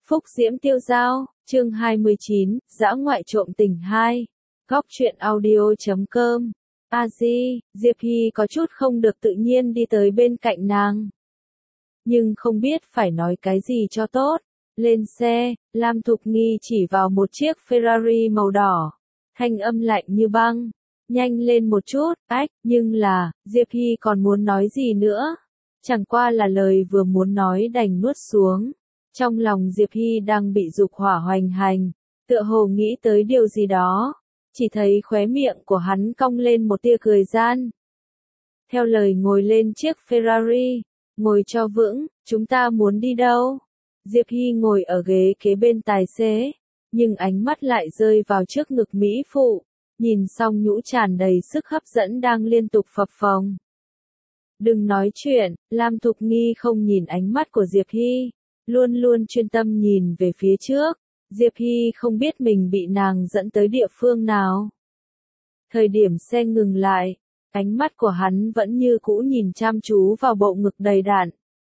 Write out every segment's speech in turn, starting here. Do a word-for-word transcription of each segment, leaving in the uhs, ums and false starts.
Phúc diễm tiêu dao, chương hai mươi chín, dã ngoại trộm tình hai. Góc truyện audio chấm com. A Di, Diệp Hy có chút không được tự nhiên đi tới bên cạnh nàng. Nhưng không biết phải nói cái gì cho tốt. Lên xe, Lam Thục Nghi chỉ vào một chiếc Ferrari màu đỏ. Thanh âm lạnh như băng. Nhanh lên một chút, ách, nhưng là, Diệp Hy còn muốn nói gì nữa. Chẳng qua là lời vừa muốn nói đành nuốt xuống. Trong lòng Diệp Hy đang bị dục hỏa hoành hành, tựa hồ nghĩ tới điều gì đó, chỉ thấy khóe miệng của hắn cong lên một tia cười gian. Theo lời ngồi lên chiếc Ferrari, ngồi cho vững, chúng ta muốn đi đâu? Diệp Hy ngồi ở ghế kế bên tài xế, nhưng ánh mắt lại rơi vào trước ngực mỹ phụ, nhìn xong nhũ tràn đầy sức hấp dẫn đang liên tục phập phồng. Đừng nói chuyện, Lam Thục Nghi không nhìn ánh mắt của Diệp Hy. Luôn luôn chuyên tâm nhìn về phía trước, Diệp Hy không biết mình bị nàng dẫn tới địa phương nào. Thời điểm xe ngừng lại, ánh mắt của hắn vẫn như cũ nhìn chăm chú vào bộ ngực đầy đặn.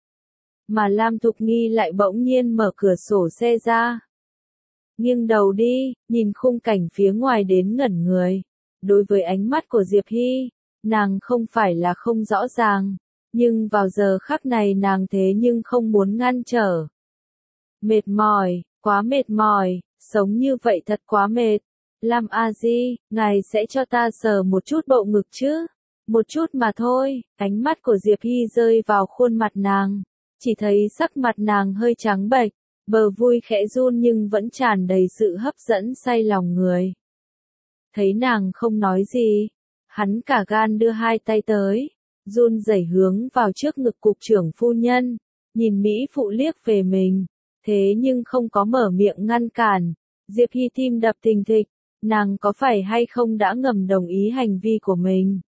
Mà Lam Thục Nghi lại bỗng nhiên mở cửa sổ xe ra. Nghiêng đầu đi, nhìn khung cảnh phía ngoài đến ngẩn người. Đối với ánh mắt của Diệp Hy, nàng không phải là không rõ ràng. Nhưng vào giờ khắc này nàng thế nhưng không muốn ngăn trở. Mệt mỏi, quá mệt mỏi, sống như vậy thật quá mệt. Lam A Di, ngài sẽ cho ta sờ một chút bộ ngực chứ? Một chút mà thôi. Ánh mắt của Diệp Hy rơi vào khuôn mặt nàng. Chỉ thấy sắc mặt nàng hơi trắng bệch, bờ vui khẽ run nhưng vẫn tràn đầy sự hấp dẫn say lòng người. Thấy nàng không nói gì, hắn cả gan đưa hai tay tới. Run rẩy hướng vào trước ngực cục trưởng phu nhân, nhìn Mỹ phụ liếc về mình, thế nhưng không có mở miệng ngăn cản. Diệp Hy tim đập thình thịch, nàng có phải hay không đã ngầm đồng ý hành vi của mình?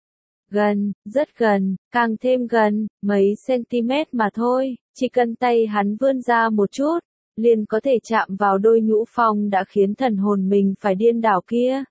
Gần, rất gần, càng thêm gần, mấy cm mà thôi, chỉ cần tay hắn vươn ra một chút, liền có thể chạm vào đôi nhũ phong đã khiến thần hồn mình phải điên đảo kia.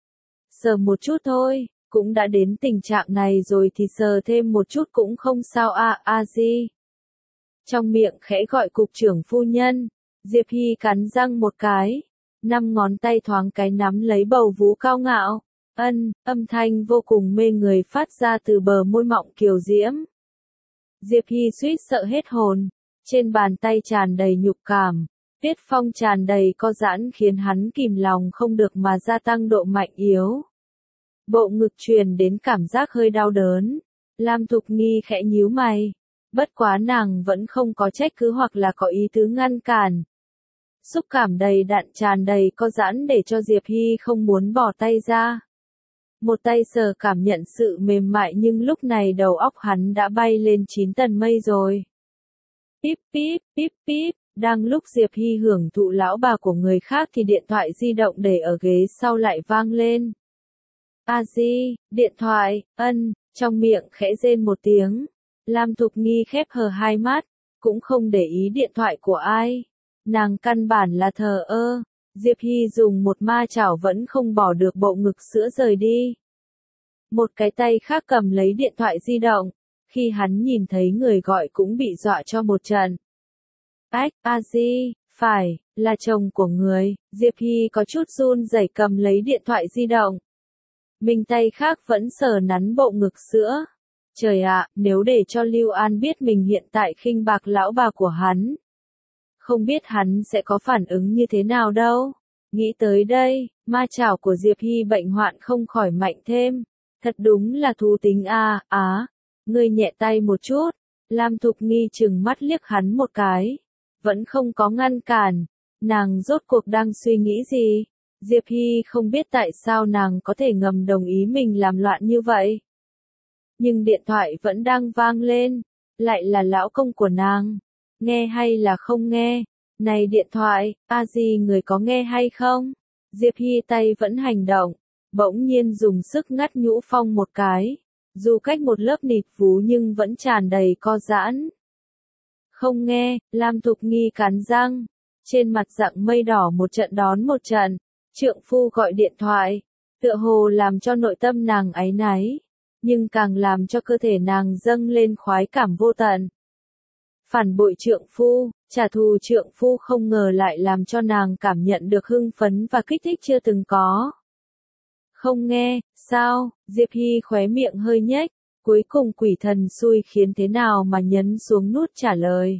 Sờ một chút thôi. Cũng đã đến tình trạng này rồi thì sờ thêm một chút cũng không sao a a di. Trong miệng khẽ gọi cục trưởng phu nhân, Diệp Hy cắn răng một cái, năm ngón tay thoáng cái nắm lấy bầu vú cao ngạo, ân, âm thanh vô cùng mê người phát ra từ bờ môi mọng kiều diễm. Diệp Hy suýt sợ hết hồn, trên bàn tay tràn đầy nhục cảm, huyết phong tràn đầy co giãn khiến hắn kìm lòng không được mà gia tăng độ mạnh yếu. Bộ ngực truyền đến cảm giác hơi đau đớn. Lam Thục Nghi khẽ nhíu mày. Bất quá nàng vẫn không có trách cứ hoặc là có ý tứ ngăn cản. Xúc cảm đầy đặn tràn đầy co giãn để cho Diệp Hy không muốn bỏ tay ra. Một tay sờ cảm nhận sự mềm mại nhưng lúc này đầu óc hắn đã bay lên chín tầng mây rồi. Píp píp, píp píp, đang lúc Diệp Hy hưởng thụ lão bà của người khác thì điện thoại di động để ở ghế sau lại vang lên. A Di, điện thoại, ân, trong miệng khẽ rên một tiếng. Lam Thục Nghi khép hờ hai mắt, cũng không để ý điện thoại của ai. Nàng căn bản là thờ ơ. Diệp Hy dùng một ma chảo vẫn không bỏ được bộ ngực sữa rời đi. Một cái tay khác cầm lấy điện thoại di động. Khi hắn nhìn thấy người gọi cũng bị dọa cho một trận. Ách, A Di, phải, là chồng của người. Diệp Hy có chút run rẩy cầm lấy điện thoại di động. Mình tay khác vẫn sờ nắn bộ ngực sữa. Trời ạ, nếu để cho Lưu An biết mình hiện tại khinh bạc lão bà của hắn. Không biết hắn sẽ có phản ứng như thế nào đâu. Nghĩ tới đây, ma chảo của Diệp Hy bệnh hoạn không khỏi mạnh thêm. Thật đúng là thú tính a á, à, ngươi nhẹ tay một chút. Lam Thục Nghi chừng mắt liếc hắn một cái. Vẫn không có ngăn cản. Nàng rốt cuộc đang suy nghĩ gì? Diệp Hy không biết tại sao nàng có thể ngầm đồng ý mình làm loạn như vậy. Nhưng điện thoại vẫn đang vang lên, lại là lão công của nàng. Nghe hay là không nghe? Này điện thoại, A Di người có nghe hay không? Diệp Hy tay vẫn hành động, bỗng nhiên dùng sức ngắt nhũ phong một cái. Dù cách một lớp nịt vú nhưng vẫn tràn đầy co giãn. Không nghe, Lam Thục Nghi cắn răng. Trên mặt dạng mây đỏ một trận đón một trận. Trượng phu gọi điện thoại, tựa hồ làm cho nội tâm nàng áy náy, nhưng càng làm cho cơ thể nàng dâng lên khoái cảm vô tận. Phản bội trượng phu, Trả thù trượng phu không ngờ lại làm cho nàng cảm nhận được hưng phấn và kích thích chưa từng có. Không nghe, sao? Diệp Hy khóe miệng hơi nhếch, cuối cùng quỷ thần xui khiến thế nào mà nhấn xuống nút trả lời.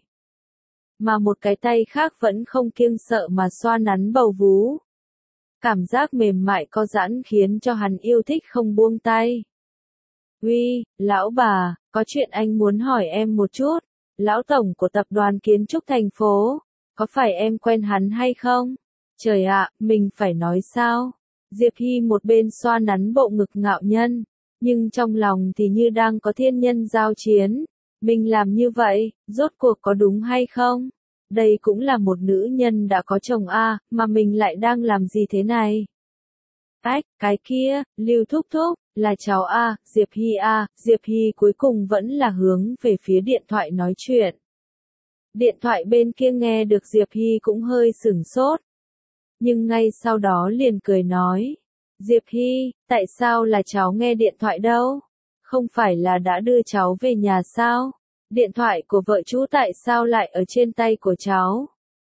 Mà một cái tay khác vẫn không kiêng sợ mà xoa nắn bầu vú. Cảm giác mềm mại co giãn khiến cho hắn yêu thích không buông tay. Uy, lão bà, có chuyện anh muốn hỏi em một chút. Lão tổng của tập đoàn kiến trúc thành phố, có phải em quen hắn hay không? Trời ạ, mình phải nói sao? Diệp Hy một bên xoa nắn bộ ngực ngạo nhân, nhưng trong lòng thì như đang có thiên nhân giao chiến. Mình làm như vậy, rốt cuộc có đúng hay không? Đây cũng là một nữ nhân đã có chồng a, mà mình lại đang làm gì thế này? Ách, cái kia, Lưu thúc thúc, là cháu a, Diệp Hy a, Diệp Hy cuối cùng vẫn là hướng về phía điện thoại nói chuyện. Điện thoại bên kia nghe được Diệp Hy cũng hơi sửng sốt. Nhưng ngay sau đó liền cười nói. Diệp Hy, tại sao là cháu nghe điện thoại đâu? Không phải là đã đưa cháu về nhà sao? Điện thoại của vợ chú tại sao lại ở trên tay của cháu?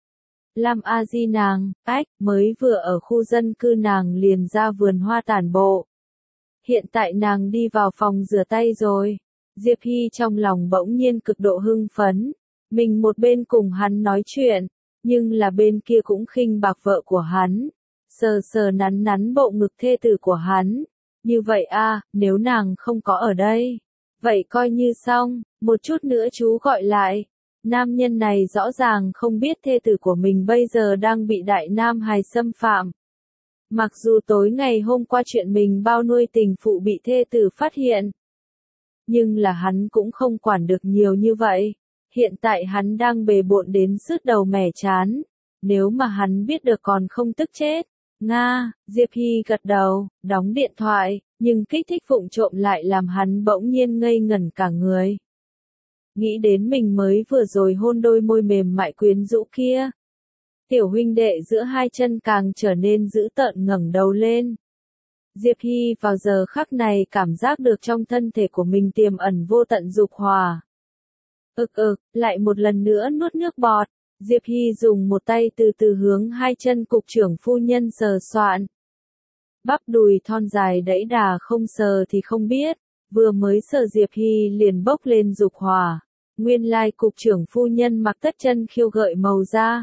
Lam A Di nàng, ách, mới vừa ở khu dân cư nàng liền ra vườn hoa tản bộ. Hiện tại nàng đi vào phòng rửa tay rồi. Diệp Hy trong lòng bỗng nhiên cực độ hưng phấn. Mình một bên cùng hắn nói chuyện, nhưng là bên kia cũng khinh bạc vợ của hắn. Sờ sờ nắn nắn bộ ngực thê tử của hắn. Như vậy a, nếu nàng không có ở đây, vậy coi như xong, một chút nữa chú gọi lại. Nam nhân này rõ ràng không biết thê tử của mình bây giờ đang bị đại nam hài xâm phạm. Mặc dù tối ngày hôm qua chuyện mình bao nuôi tình phụ bị thê tử phát hiện, nhưng là hắn cũng không quản được nhiều như vậy. Hiện tại hắn đang bề bộn đến sứt đầu mẻ chán. Nếu mà hắn biết được còn không tức chết. Nga, Diệp Hy gật đầu, đóng điện thoại, nhưng kích thích vụng trộm lại làm hắn bỗng nhiên ngây ngẩn cả người. Nghĩ đến mình mới vừa rồi hôn đôi môi mềm mại quyến rũ kia. Tiểu huynh đệ giữa hai chân càng trở nên dữ tợn ngẩng đầu lên. Diệp Hy vào giờ khắc này cảm giác được trong thân thể của mình tiềm ẩn vô tận dục hỏa. Ực ực, lại một lần nữa nuốt nước bọt. Diệp Hy dùng một tay từ từ hướng hai chân cục trưởng phu nhân sờ soạn. Bắp đùi thon dài đẫy đà không sờ thì không biết, vừa mới sờ Diệp Hy liền bốc lên dục hỏa. Nguyên lai cục trưởng phu nhân mặc tất chân khiêu gợi màu da.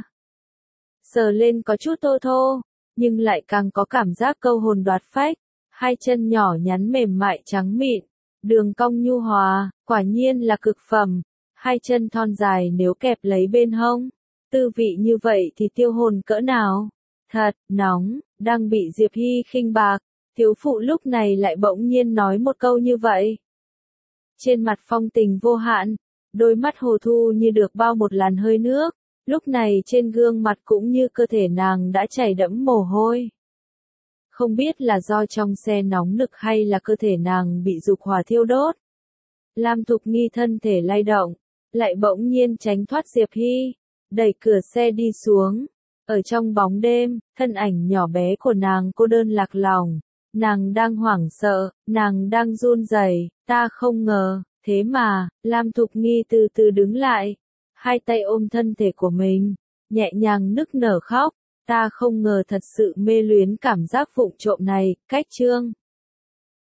Sờ lên có chút thô thô, nhưng lại càng có cảm giác câu hồn đoạt phách. Hai chân nhỏ nhắn mềm mại trắng mịn, đường cong nhu hòa, quả nhiên là cực phẩm. Hai chân thon dài nếu kẹp lấy bên hông, tư vị như vậy thì tiêu hồn cỡ nào? Thật, nóng, đang bị Diệp Hy khinh bạc, thiếu phụ lúc này lại bỗng nhiên nói một câu như vậy. Trên mặt phong tình vô hạn, đôi mắt hồ thu như được bao một làn hơi nước, lúc này trên gương mặt cũng như cơ thể nàng đã chảy đẫm mồ hôi. Không biết là do trong xe nóng nực hay là cơ thể nàng bị dục hỏa thiêu đốt. Lam Thục Nghi thân thể lay động, lại bỗng nhiên tránh thoát Diệp Hy, đẩy cửa xe đi xuống. Ở trong bóng đêm, thân ảnh nhỏ bé của nàng cô đơn lạc lòng. Nàng đang hoảng sợ, nàng đang run rẩy, ta không ngờ, thế mà, Lam Thục Nghi từ từ đứng lại, hai tay ôm thân thể của mình, nhẹ nhàng nức nở khóc, ta không ngờ thật sự mê luyến cảm giác vụng trộm này, cách chương.